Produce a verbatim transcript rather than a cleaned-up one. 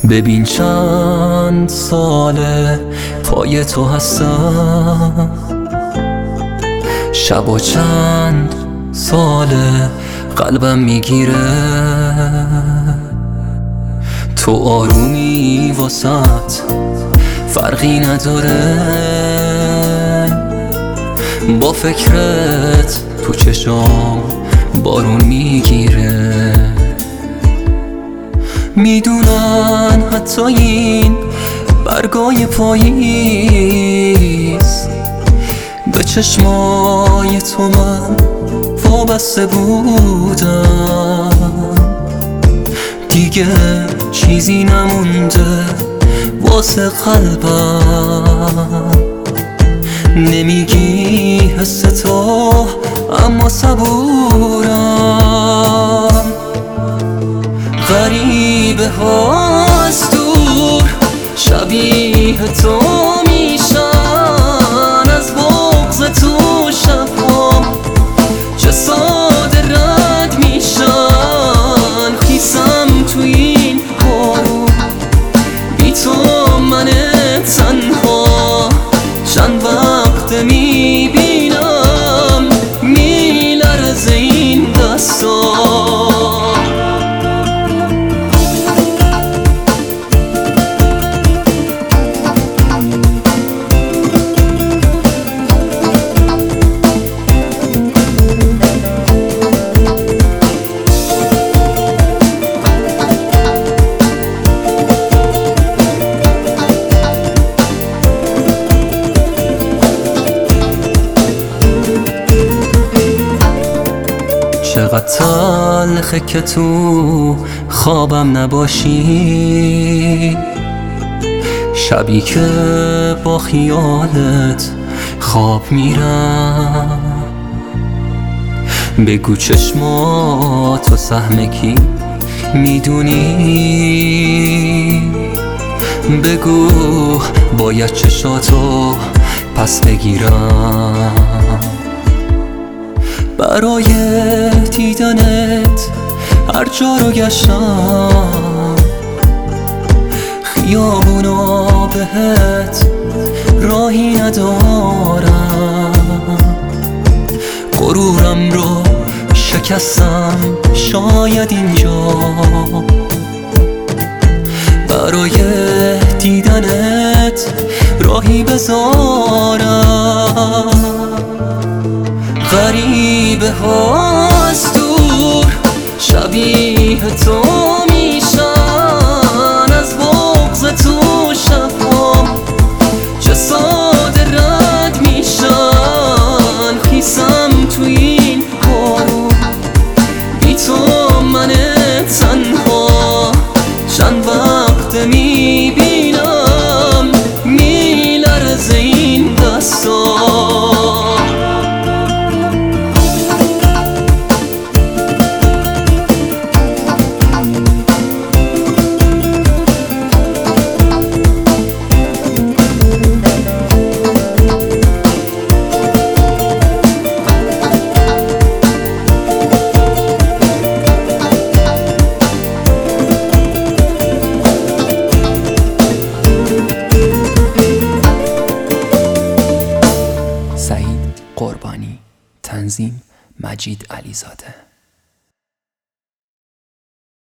ببین چند ساله پای تو هستم، شب و چند ساله قلبم میگیره. تو آرومی واسط فرقی نداره، با فکرت تو چشام بارون میگیره. میدونن حتی این برگای پاییز به چشمای تو من وابسته بودم. دیگه چیزی نمونده واسه قلبم، نمیگی حس تو اما صبورم. غریبه هاست دور شبیه تو میشن، از بغض تو شبام چه ساده رد میشن. خیسم تو این بارون بی تو من تنها، چند وقت میبینم میلرزه این دستام. چقدر تلخه که تو خوابم نباشی، شبی که با خیالت خواب میرم. بگو چشماتو سهم کی میدونی، بگو باید چشاتو پس بگیرم. برای دیدنت هر جا رو گشتم، خیابونا بهت راهی ندارم. غرورم رو شکستم شاید اینجا، برای دیدنت راهی بذارم. غریبه هاست دور شبیه تو میشن، از بغض تو شبام چه ساده رد میشن. خیسم تو این بارون بی تو من تنها، چند وقت میبینم میلرزه این دستام. سعید قربانی، تنظیم مجید علیزاده.